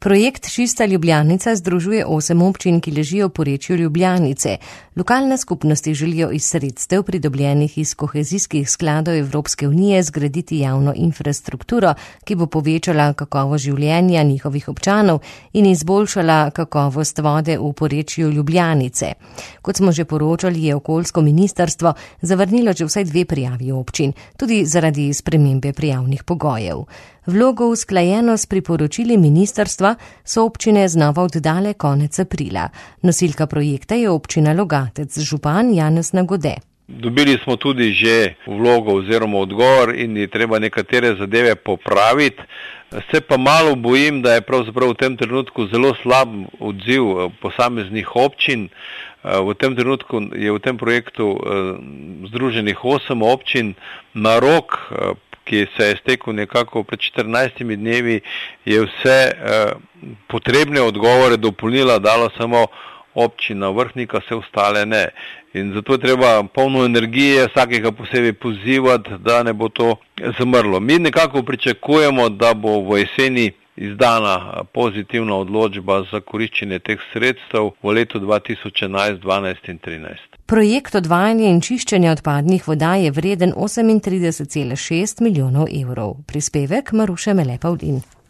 Projekt Čista Ljubljanica združuje 8 občin, ki ležijo v porečju Ljubljanice. Lokalne skupnosti želijo iz sredstev, pridobljenih iz kohezijskih skladov Evropske unije, zgraditi javno infrastrukturo, ki bo povečala kakovost življenja njihovih občanov in izboljšala kakovost vode v porečju Ljubljanice. Kot smo že poročali, je okoljsko ministrstvo zavrnilo že vsaj 2 prijavi občin, tudi zaradi spremembe prijavnih pogojev. Vlogo usklajeno s priporočili ministrstva so občine znova oddale konec aprila. Nosilka projekta je občina Logatec, župan Janez Nagode. Dobili smo tudi že vlogo oziroma odgovor in je treba nekatere zadeve popraviti. Se pa malo bojim, da je pravzaprav v tem trenutku zelo slab odziv posameznih občin. V tem trenutku je v tem projektu združenih 8 občin. Na rok, ki se je stekel nekako pred 14 dnevi, je vse potrebne odgovore dopolnila, dalo samo občina Vrhnika, vse ostale ne. In zato je treba polno energije vsakega posebej pozivati, da ne bo to zamrlo. Mi nekako pričakujemo, da bo v jeseni izdana pozitivna odločba za koriščenje teh sredstev v letu 2011, 12 in 13. Projekt odvajanja in čiščenja odpadnih voda je vreden 38,6 milijonov evrov. Prispevek Maruše Mele Pavlin.